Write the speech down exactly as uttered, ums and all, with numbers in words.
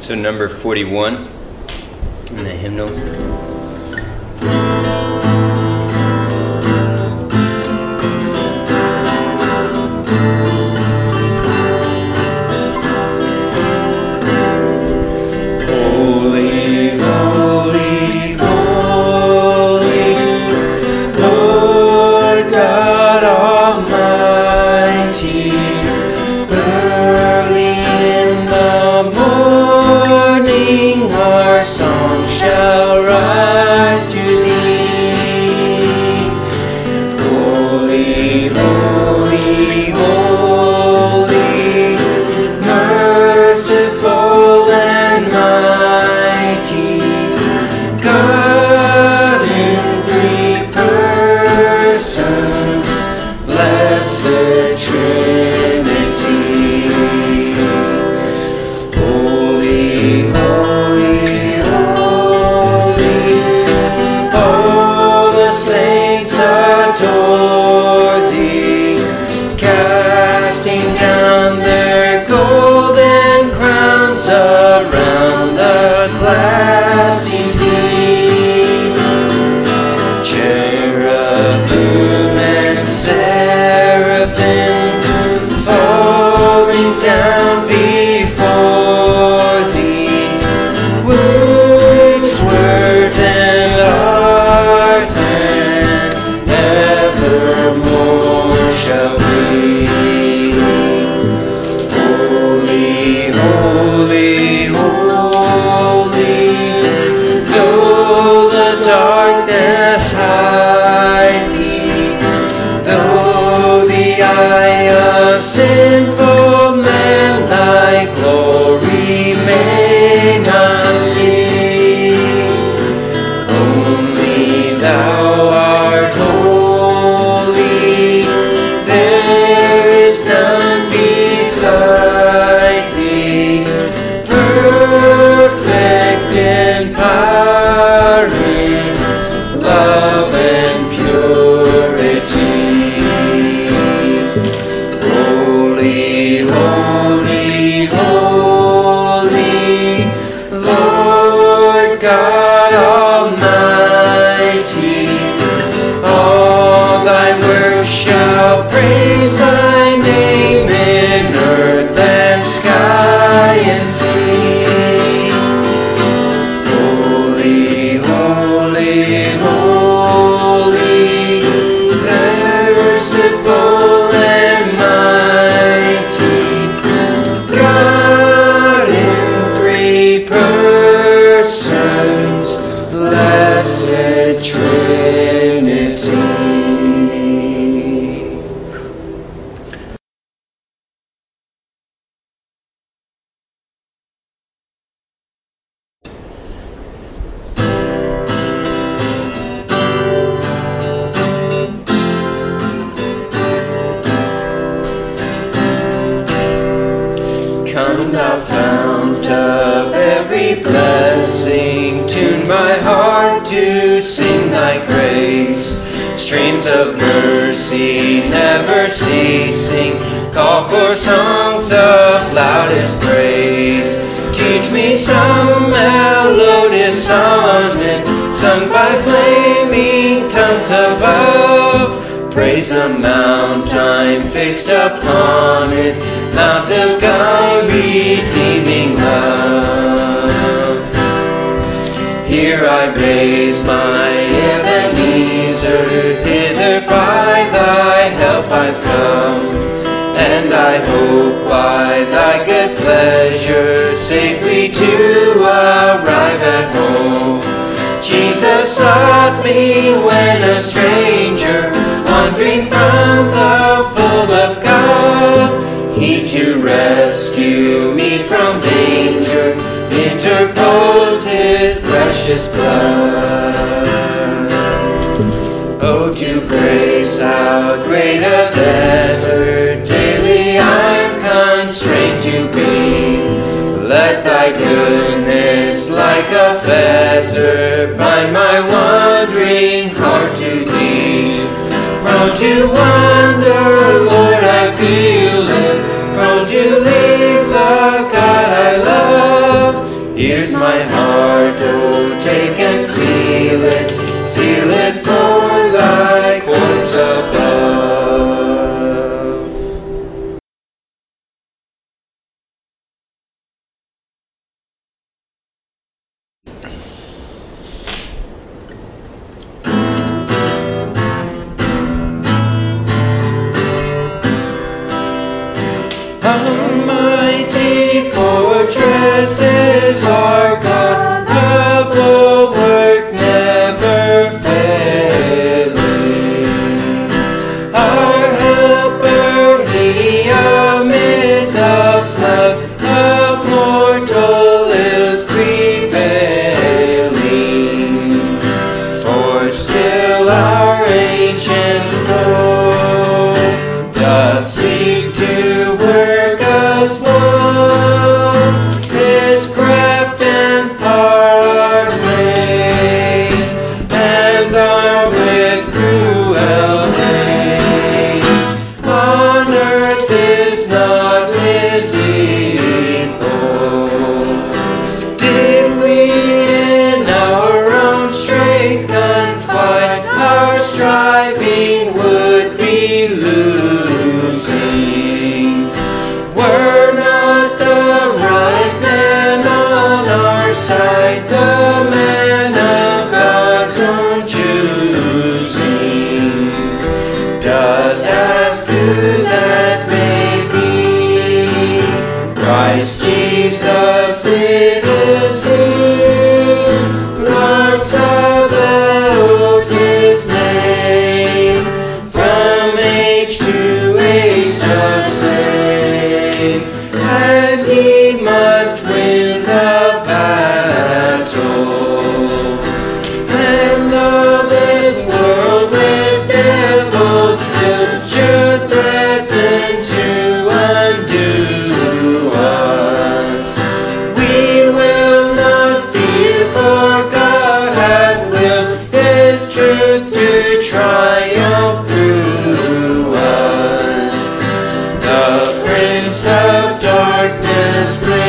So number forty-one in the hymnal. Come thou fount of every blessing, tune my heart to sing thy grace. Streams of mercy never ceasing, call for songs of loudest praise. Teach me some melodious sonnet, sung by flaming tongues above. Praise the mount I'm fixed upon it, mount of God, redeeming love. Here I raise my Ebenezer, hither by thy help I've come, and I hope by thy good pleasure safely to arrive at home. Jesus sought me when a stranger, wandering from the fold of God. He to rescue me from danger interposed his precious blood. Oh, to grace how great a debtor daily I'm constrained to be. Let thy goodness like a fetter bind my wandering heart to thee. Prone to wander, Lord, I feel it, prone to leave the God I love. Here's my heart, oh, take and seal it, seal it for thy courts above. A mighty fortress is our God, a bulwark never failing. Our helper, he amidst a flood of mortal ills prevailing. For still our ancient foe doth seek to work us woe. His craft and power great, and armed with cruel hate. On earth is not his equal. Did we in our own strength confide, our striving would be losing. Were not the right man on our side, the man of God's own choosing. Dost ask who that may be? Christ Jesus it is he. Lord Sabaoth his name, from age to age the same. And he must win the battle. And though this world with devils filled should threaten to undo us, we will not fear, for God hath willed his truth to triumph through us. The Prince of Darkness